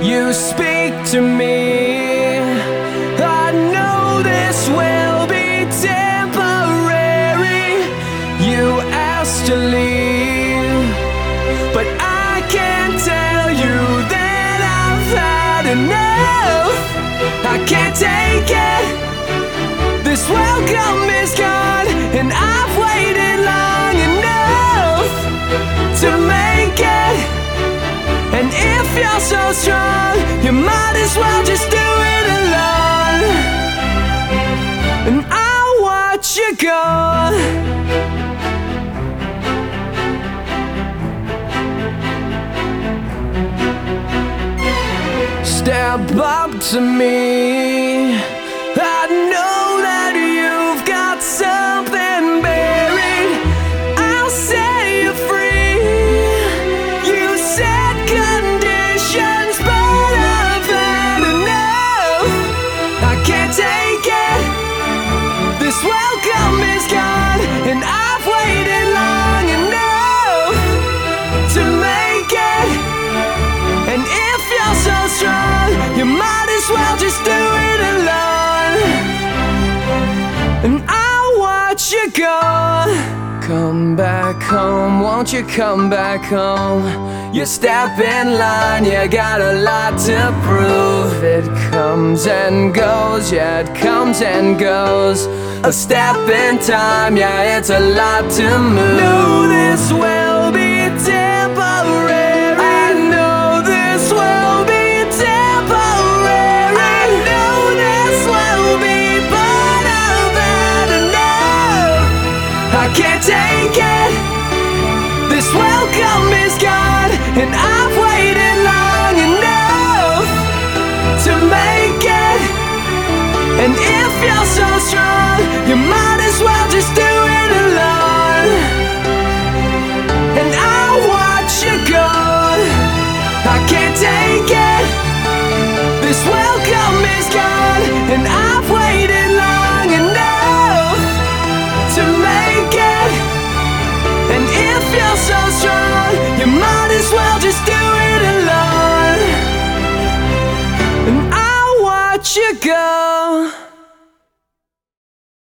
You speak to me. I know this will be temporary. You asked to leave, but I can't tell you that I've had enough. I can't take it. This welcome is gone, and I've waited long enough to make it. And if you're so strong, you might as well just do it alone. And I'll watch you go. Step up to me. I know that you've got something buried. I'll set you free. You set conditions, but I've had enough. I can't take it. This welcome is gone, and I've waited long enough to make it. And if you're so strong, you might as well just do it alone. And I'll watch you go. Come back home, won't you come back home? You step in line, you got a lot to prove. It comes and goes, yeah, it comes and goes. A step in time, yeah, it's a lot to move. No, this will be temporary. I know this will be temporary. I know this will be, but I've had enough. I can't take it. This welcome is gone, and I've waited long enough to make it. And if you're so strong, you